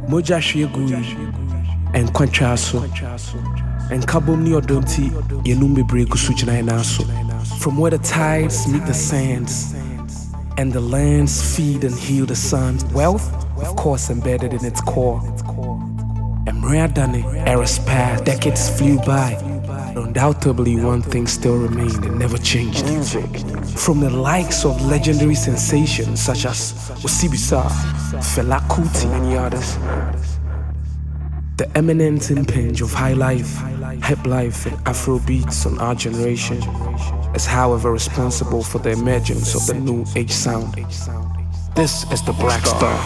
Moja Shiegui and Quanchaso and Kabum Niodonti Yenumbi Brekusujina Naso. From where the tides meet the sands and the lands feed and heal the sun, wealth, of course, embedded in its core. And Mriadani, eras passed, decades flew by. Undoubtedly, one thing still remained and never changed. From the likes of legendary sensations such as Osibisa, Fela Kuti, and many others, the eminent impinge of high life, hip life, and Afro beats on our generation is, however, responsible for the emergence of the new age sound. This is the Black Star.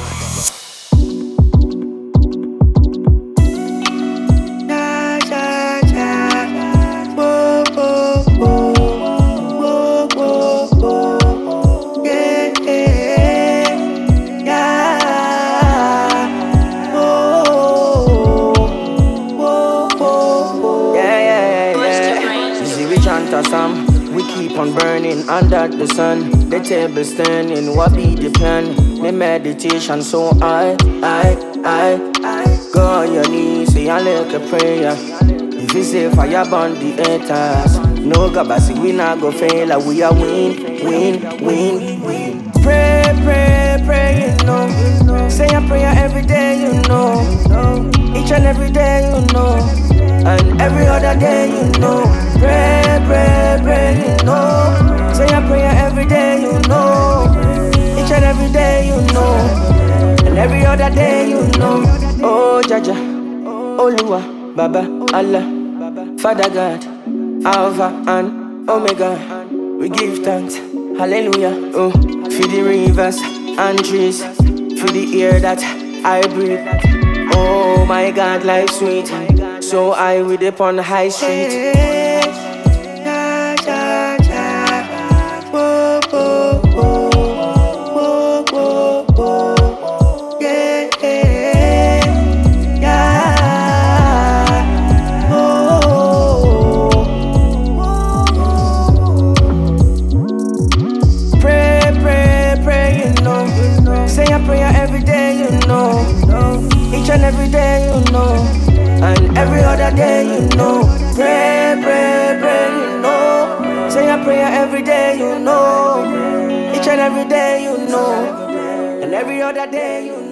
We keep on burning under the sun. The table turning, what be the plan? My meditation, so I go on your knees, say a little prayer. If you say fire burn the haters, no gabasi, we not go fail. We are win. Pray, you know. Say a prayer every day, you know. Each and every day, you know. And every other day, you know. Pray, you know. Say a prayer every day, you know. Each and every day, you know. And every other day, you know. Oh, Jaja, Oluwa, Baba, Allah, Father God, Alpha and Omega. We give thanks, hallelujah. Oh, for the rivers and trees, for the air that I breathe. Oh my God, life sweet. So I with upon the high street. Pray, you know. Say a prayer every day, you know. Each and every day, you know. And every other day, you know. Pray, you know. Say a prayer every day, you know. Each and every day, you know. And every other day, you know.